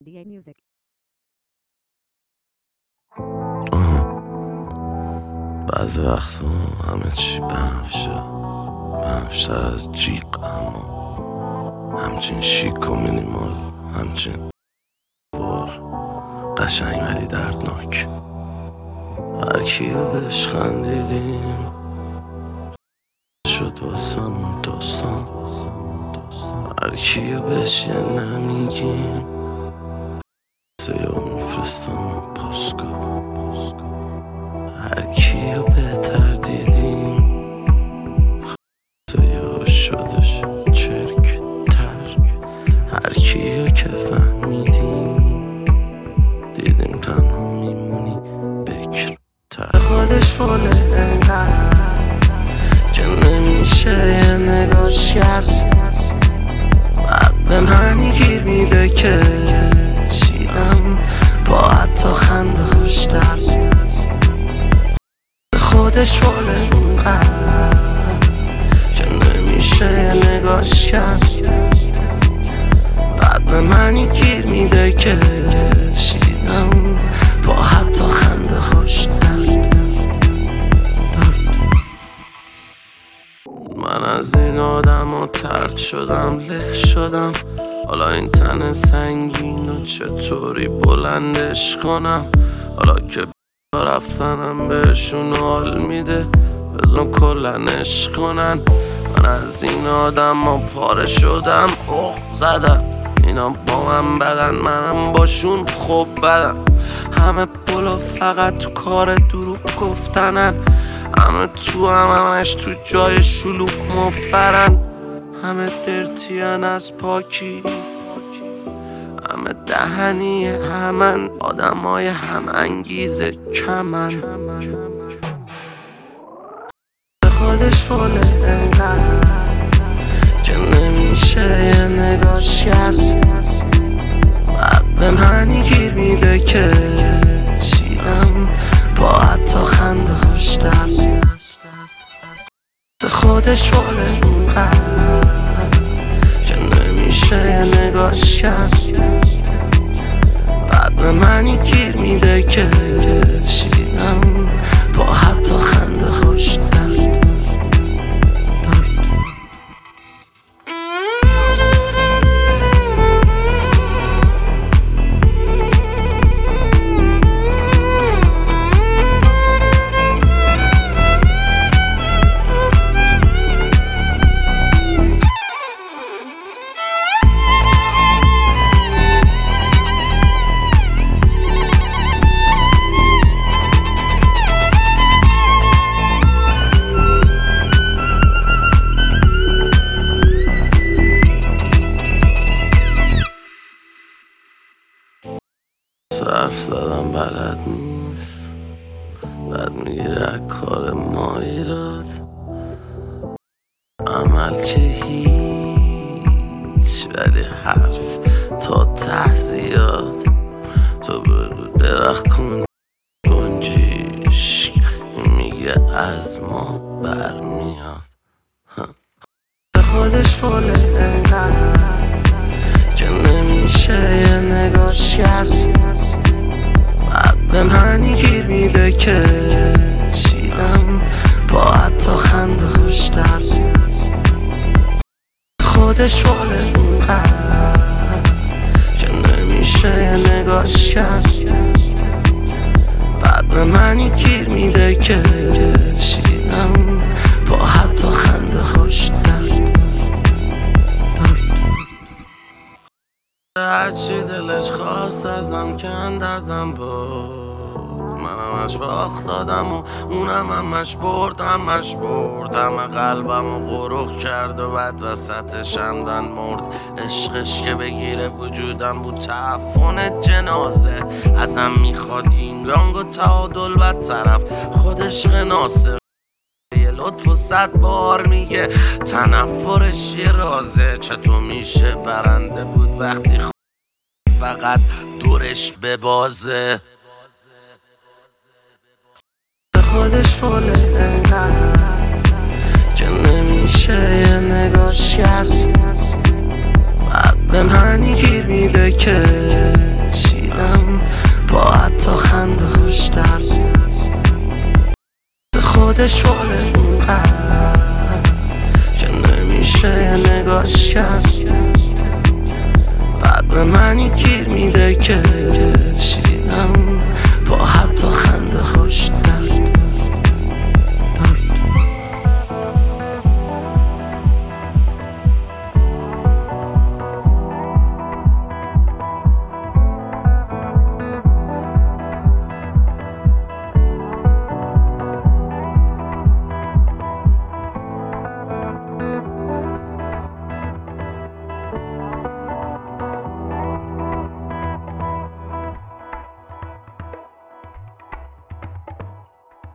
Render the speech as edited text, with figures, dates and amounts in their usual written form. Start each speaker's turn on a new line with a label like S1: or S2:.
S1: DA Music.
S2: بعضی وقتا همه چی بنفشه از جیغ، اما همچین شیک و مینیمال، همچین بار قشنگ ولی دردناک. هر کیو بهش خندیدیم شد واسمون داستان، هر کیو بهش یه نمیگیم سیاه میفرستم پاسگاه. هر کیو بهتر دیدیم سیاه شدش چرک تر. هر کیو که فهمیدیم دیدیم تنها میمونی بکر تر. خودش فاله انقدر که نمیشه یه نگاش کرد، بعد به من گیر میده که شیدم با حتی خنده خوش درد. خودش فاله انقدر که نمیشه یه نگاش کرد، بعد به منی گیر میده که شیدم با حتی خنده خوش درد. من از این آدم ها طرد شدم، له شدم، حالا این تن سنگین و چطوری بلندش کنم؟ حالا که رفتنم بهشون حال میده بزن کلنش کنن. من از این آدم ها پاره شدم، اوه زدم، اینا با من بدن منم باشون خوب بدم. همه پلا فقط تو کار دروغ گفتنن، همه تو همش تو جای شلوغ مفرن. همه درتین از پاکی، همه دهنی، همن آدمای هم انگیزه کمن. خودش فاله انقدر که نمیشه یه نگاش کرد، بعد به منی گیر میده که شیدم با حتی خنده خوش درد. خودش فاله انقدر که نمیشه یه نگاش کرد، بعد به منی گیر میده که شیدم با حتی خنده خوش درد. حرف زدم بلد نیست، بعد میگیره کار ما ایراد. عمل که هیچ ولی حرف تا ته زیاد. تو بگو درخت کن گنجیش میگه از ما برمیاد. خودش فاله انقدر که نمیشه یه نگاش کرد، بعد به منی گیر میده که شیدم با حتی خنده خوش درد. خودش فاله انقدر که نمیشه یه نگاش کرد، بعد به منی گیر میده که شیدم با حتی خنده خوش درد. هرچی دلش خواست ازم کند ازم بود، من همش باخت دادم و اونم همش برد. همه قلبم و غرق کرد و بعد وسطش همدن مرد. عشقش که بگیره وجودم بود تعفن جنازه، ازم میخواد این رنگ و تعادل بد طرف خودش قناسه. یه لطف و 100 بار میگه تنفرش یه رازه. چطور میشه برنده بود وقتی فقط دورش ببازه؟ خودش فاله انقدر که نمیشه یه نگاش کرد، بعد به منی گیر میده که صورتش فاله اونقدر که نمیشه نگاش کرد. بعد به منی گیر میده که